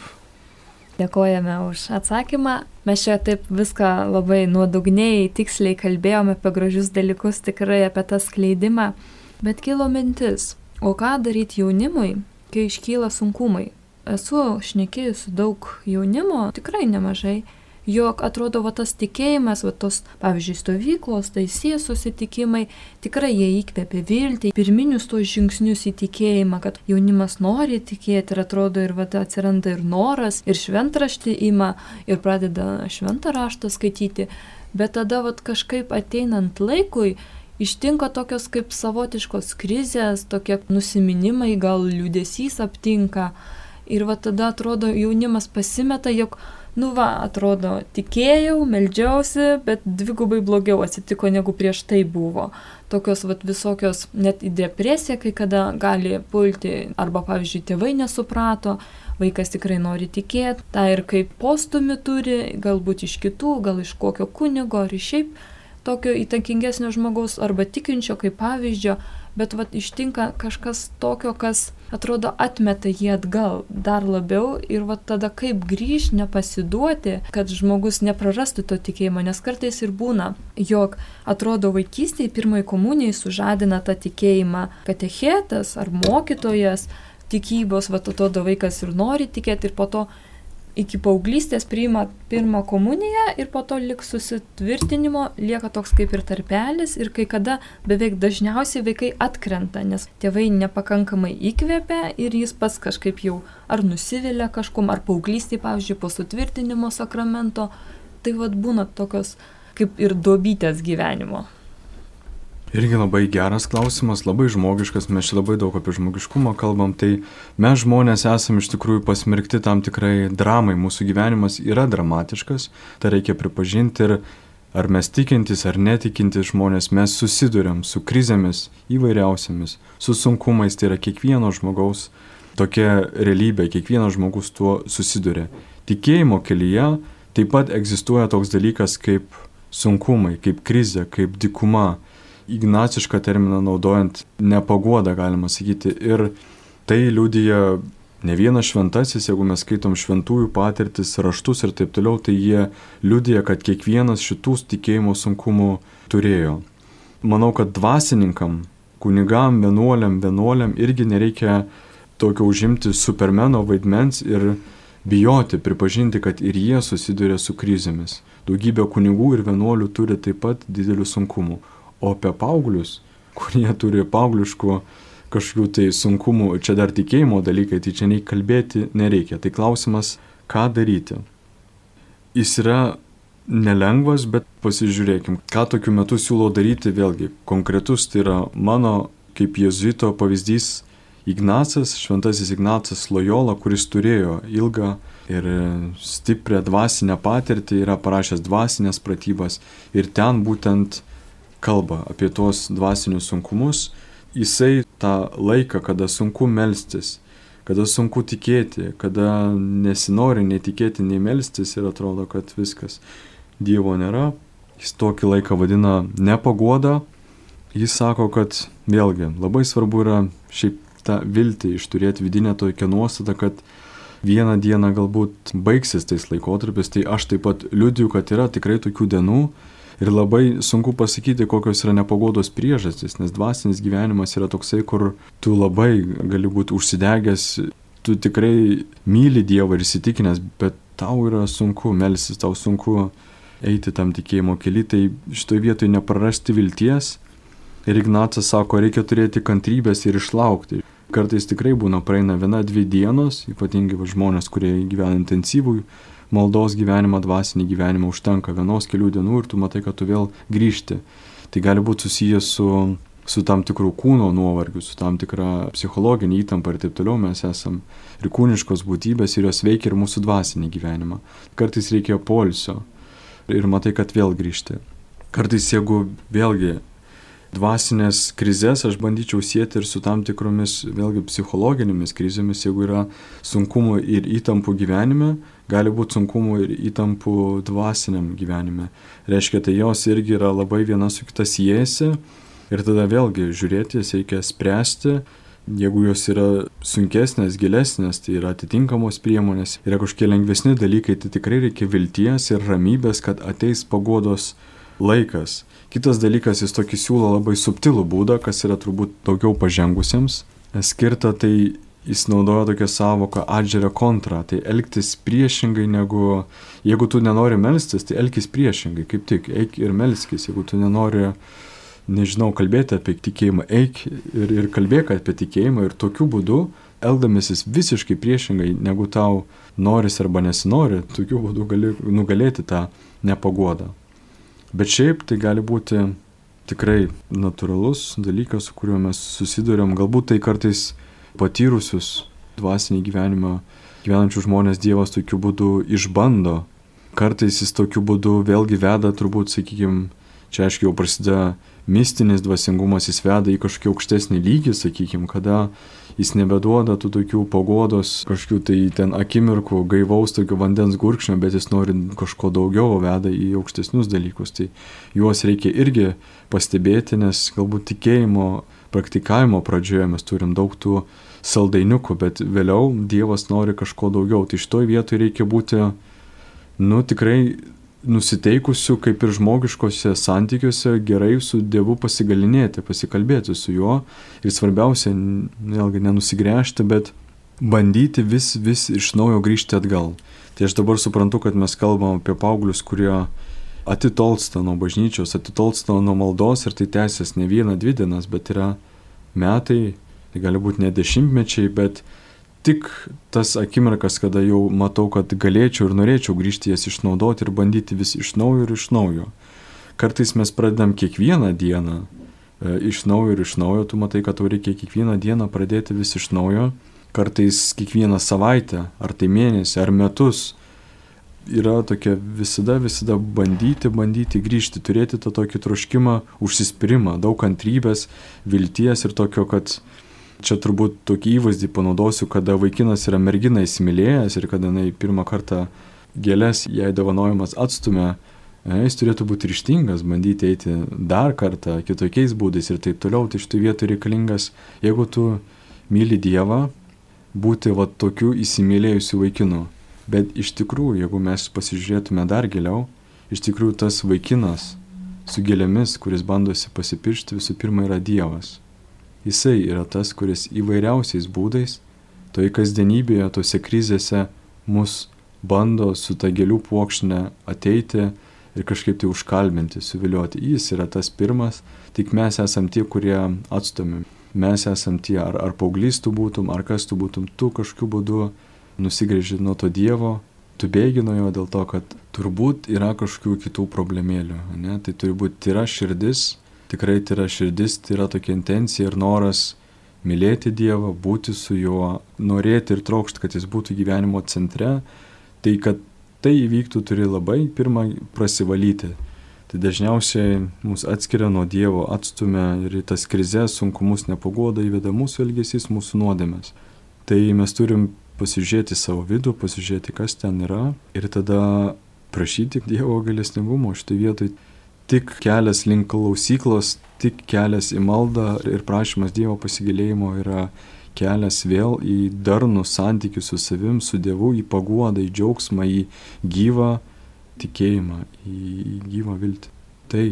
Dėkojame už atsakymą. Mes čia taip viską labai nuodugniai, tiksliai kalbėjome apie gražius dalykus, tikrai apie tą skleidimą. Bet kilo mintis, o ką daryti jaunimui, kai iškyla sunkumai? Esu šnekėjusi daug jaunimo, tikrai nemažai, jog atrodo va tas tikėjimas, va tos, pavyzdžiui, stovyklos, taisės susitikimai, tikrai jie įkvėpia viltį, pirminius tos žingsnius į tikėjimą, kad jaunimas nori tikėti ir atrodo ir va atsiranda ir noras, ir šventraštį ima, ir pradeda šventą raštą skaityti, bet tada va kažkaip ateinant laikui, ištinka tokios kaip savotiškos krizės, tokie nusiminimai, gal liūdesys aptinka, ir va tada atrodo jaunimas pasimeta, jog nu va, atrodo, tikėjau, meldžiausi, bet dvigubai blogiau atsitiko, negu prieš tai buvo. Tokios vat, visokios net į depresiją, kai kada gali pulti, arba, pavyzdžiui, tėvai nesuprato, vaikas tikrai nori tikėti, tą ir kaip postumį turi, galbūt iš kitų, gal iš kokio kunigo, ar iš šiaip tokio įtakingesnio žmogaus, arba tikinčio kaip pavyzdžio, bet vat, ištinka kažkas tokio, kas atrodo atmeta jį atgal dar labiau ir vat, tada kaip grįžti, nepasiduoti, kad žmogus neprarastų to tikėjimo, nes kartais ir būna, jog atrodo vaikystėje pirmai komunijai sužadina tą tikėjimą katechetas ar mokytojas tikybos, vat, atrodo vaikas ir nori tikėti ir po to iki paauglystės priima pirmą komuniją ir po to lik susitvirtinimo lieka toks kaip ir tarpelis ir kai kada beveik dažniausiai vaikai atkrenta, nes tėvai nepakankamai įkvepia ir jis pats kažkaip jau ar nusivilia kažkum, ar paauglystėje, pavyzdžiui, po sutvirtinimo sakramento, tai vat būna tokios kaip ir duobytės gyvenimo. Irgi labai geras klausimas, labai žmogiškas, mes čia labai daug apie žmogiškumą kalbam, tai mes žmonės esame iš tikrųjų pasmerkti tam tikrai dramai, mūsų gyvenimas yra dramatiškas, tai reikia pripažinti ir ar mes tikintis ar netikintis žmonės, mes susiduriam su krizėmis įvairiausiamis, su sunkumais, tai yra kiekvieno žmogaus tokia realybė, kiekvienas žmogus tuo susiduria. Tikėjimo kelyje taip pat egzistuoja toks dalykas kaip sunkumai, kaip krizė, kaip dykuma. Ignacišką terminą naudojant nepaguoda, galima sakyti, ir tai liudija ne vienas šventasis, jeigu mes skaitom šventųjų patirtis, raštus ir taip toliau, tai jie liudija, kad kiekvienas šitų tikėjimo sunkumų turėjo. Manau, kad dvasininkam, kunigam, vienuoliam, vienuoliam irgi nereikia tokio užimti supermeno vaidmens ir bijoti, pripažinti, kad ir jie susiduria su krizėmis. Daugybė kunigų ir vienuolių turi taip pat didelių sunkumų. O apie paauglius, kurie turi paaugliškų kažkokių tai sunkumų, čia dar tikėjimo dalykai, tai čia nei kalbėti nereikia. Tai klausimas, ką daryti. Jis yra nelengvas, bet pasižiūrėkim, ką tokiu metu siūlau daryti, vėlgi konkretus, tai yra mano kaip jėzuito pavyzdys Ignacas, šventasis Ignacas Lojola, kuris turėjo ilgą ir stiprią dvasinę patirtį, yra parašęs dvasinės pratybas ir ten būtent kalba apie tuos dvasinius sunkumus. Jisai tą laiką, kada sunku melstis, kada sunku tikėti, kada nesinori nei tikėti, nei melstis ir atrodo, kad viskas, Dievo nėra, jis tokį laiką vadina nepaguoda. Jis sako, kad vėlgi labai svarbu yra šiaip tą viltį išturėti vidinę tokią nuostatą, kad vieną dieną galbūt baigsis tais laikotarpis, tai aš taip pat liudiju, kad yra tikrai tokių dienų. Ir labai sunku pasakyti, kokios yra nepaguodos priežastys, nes dvasinis gyvenimas yra toksai, kur tu labai gali būti užsidegęs, tu tikrai myli Dievą ir įsitikinęs, bet tau yra sunku melstis, tau sunku eiti tam tikėjimo kely, tai šitoje vietoje neprarasti vilties. Ir Ignacas sako, reikia turėti kantrybės ir išlaukti. Kartais tikrai būna praeina viena, dvi dienos, ypatingai žmonės, kurie gyvena intensyvų maldos gyvenimą, dvasinį gyvenimą, užtenka vienos kelių dienų ir tu matai, kad tu vėl grįžti. Tai gali būti susijęs su, su tam tikrų kūno nuovargiu, su tam tikra psichologinė įtampa ir taip toliau. Mes esam ir kūniškos būtybės ir jos veikia ir mūsų dvasinį gyvenimą. Kartais reikia poilsio ir matai, kad vėl grįžti. Kartais, jeigu vėlgi dvasinės krizės aš bandyčiau sieti ir su tam tikromis vėlgi psichologinėmis krizėmis, jeigu yra sunkumų ir įtampų gyvenime, gali būti sunkumų ir įtampų dvasiniam gyvenime. Reiškia, tai jos irgi yra labai viena su kita siejasi ir tada vėlgi žiūrėti, jas reikia spręsti. Jeigu jos yra sunkesnės, gilesnės, tai yra atitinkamos priemonės, yra kažkokie lengvesni dalykai, tai tikrai reikia vilties ir ramybės, kad ateis paguodos laikas. Kitas dalykas, jis tokį siūlo labai subtilų būdą, kas yra turbūt daugiau pažengusiems. Skirta, tai jis naudoja tokią savoką adžerio kontra, tai elgtis priešingai negu, jeigu tu nenori melstis, tai elgis priešingai, kaip tik, eik ir melskis, jeigu tu nenori, nežinau, kalbėti apie tikėjimą, eik ir, ir kalbėk apie tikėjimą ir tokiu būdu, elgdamasis visiškai priešingai, negu tau noris arba nesinori, tokiu būdu gali nugalėti tą nepaguodą. Bet šiaip tai gali būti tikrai natūralus dalykas, su kuriuo mes susiduriam. Galbūt tai kartais patyrusius dvasinį gyvenimą gyvenančių žmonės Dievas tokiu būdu išbando. Kartais jis tokiu būdu vėlgi veda, turbūt, sakykime, čia aiškiai jau prasideda mistinis dvasingumas, jis veda į kažkokį aukštesnį lygį, sakykime, kada jis nebeduoda tų tokių paguodos, kažkokių tai ten akimirkų, gaivaus tokio vandens gurkšnio, bet jis nori kažko daugiau, veda į aukštesnius dalykus. Tai juos reikia irgi pastebėti, nes galbūt tikėjimo praktikavimo pradžioje mes turim daug tų saldainiukų, bet vėliau Dievas nori kažko daugiau. Tai šitoj vietoje reikia būti, nu, tikrai nusiteikusių, kaip ir žmogiškose santykiuose, gerai su Dievu pasigalinėti, pasikalbėti su juo ir svarbiausia, vėlgi nenusigręžti, bet bandyti vis, vis iš naujo grįžti atgal. Tai aš dabar suprantu, kad mes kalbam apie paauglius, kurie atitolsta nuo bažnyčios, atitolsta nuo maldos ir tai tęsiasi ne vieną, dvi dienas, bet yra metai, tai gali būti ne dešimtmečiai, bet tik tas akimirkas, kada jau matau, kad galėčiau ir norėčiau grįžti jas išnaudoti ir bandyti vis iš naujo ir iš naujo. Kartais mes pradedam kiekvieną dieną e, iš naujo ir iš naujo, tu matai, kad tau reikia kiekvieną dieną pradėti vis iš naujo, kartais kiekvieną savaitę, ar tai mėnesį, ar metus. Yra tokia visada, visada bandyti, bandyti grįžti, turėti tą tokį troškimą, užsispyrimą, daug kantrybės, vilties ir tokio, kad čia turbūt tokį įvaizdį panaudosiu, kada vaikinas yra mergina įsimylėjęs ir kada jinai pirmą kartą gėlės jai dovanojimas atstumia, jis turėtų būti ryžtingas, bandyti eiti dar kartą kitokiais būdais ir taip toliau. Tai štai vietoj reikalingas, jeigu tu myli Dievą, būti va tokiu įsimylėjusiu vaikinu. Bet iš tikrųjų, jeigu mes pasižiūrėtume dar giliau, iš tikrųjų tas vaikinas su gėlėmis, kuris bandosi pasipiršti, visų pirma yra Dievas. Jisai yra tas, kuris įvairiausiais būdais, toje kasdienybėje, tose krizėse mus bando su ta gėlių puokšnė ateiti ir kažkaip tai užkalbinti, suvilioti. Jis yra tas pirmas, tik mes esam tie, kurie atstumim. Mes esam tie, ar, ar paauglys tu būtum, ar kas tu būtum, tu kažkokiu būdu nusigrėži nuo to Dievo, tu bėgi nuo jo dėl to, kad turbūt yra kažkokių kitų problemėlių. Ne? Tai turi būti tyra širdis, tikrai tyra širdis, tyra tokia intencija ir noras mylėti Dievą, būti su juo, norėti ir trokšti, kad jis būtų gyvenimo centre. Tai kad tai įvyktų, turi labai pirmą prasivalyti. Tai dažniausiai mus atskiria nuo Dievo, atstumia ir į tas krizės, sunkumus, nepaguodą įveda mūsų elgesys, mūsų nuodėmės. Tai mes turim pasižiūrėti savo vidų, pasižiūrėti, kas ten yra ir tada prašyti Dievo gailestingumo. Štai vietoj tik kelias link klausyklos, tik kelias į maldą ir prašymas Dievo pasigilėjimo yra kelias vėl į darnų santykių su savim, su Dievu, į paguodą, į džiaugsmą, į gyvą tikėjimą, į gyvą viltį. Tai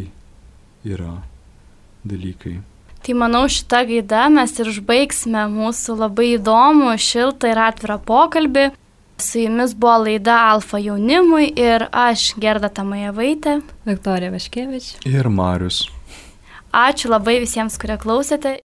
yra dalykai. Tai manau, šitą gaidą mes ir užbaigsime mūsų labai įdomų, šiltą ir atvirą pokalbį. Su jumis buvo laida Alfa jaunimui ir aš, Gerda Tamajevaitė, Viktorija Vaškevič ir Marius. Ačiū labai visiems, kurie klausėte.